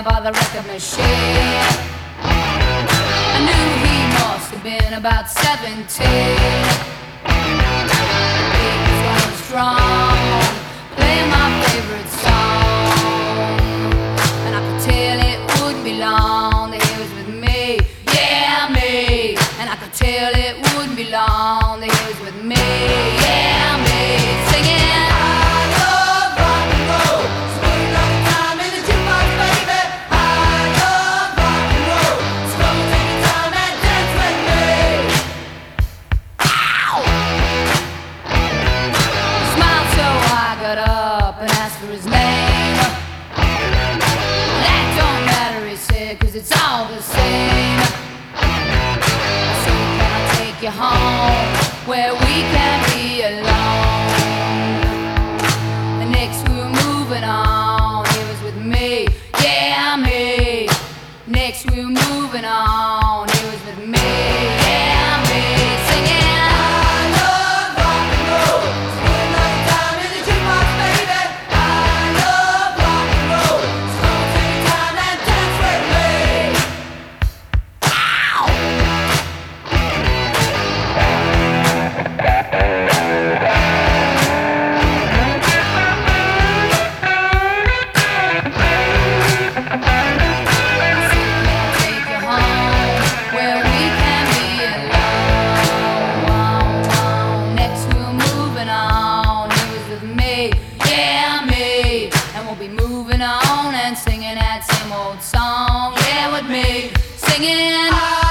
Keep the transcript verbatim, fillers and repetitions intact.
by the record machine. I knew he must have been about seventeen. He was going strong, playing my favorite song, and I could tell it wouldn't be long that he was with me, yeah me. And I could tell it wouldn't be long that he was with me, yeah me. Singing I love rock and roll, swing like time in the jukebox, baby. I love rock and roll, so take your time and dance with me. Ow! He smiled so I got up and asked for his name. That don't matter, he said, 'cause it's all the same. So can I take you home where we can be alone? And next we were moving on, he was with me, yeah me. Next we were moving on, he was with me, yeah me. Singing I love rock and roll, swing like time in the jukebox, baby. I love rock and roll, so take your time and dance with me. Ow! Take you home where we can be alone. Next we were moving on, he was with me, yeah me. And we'll be moving on and singing that same old song, yeah with me, singing.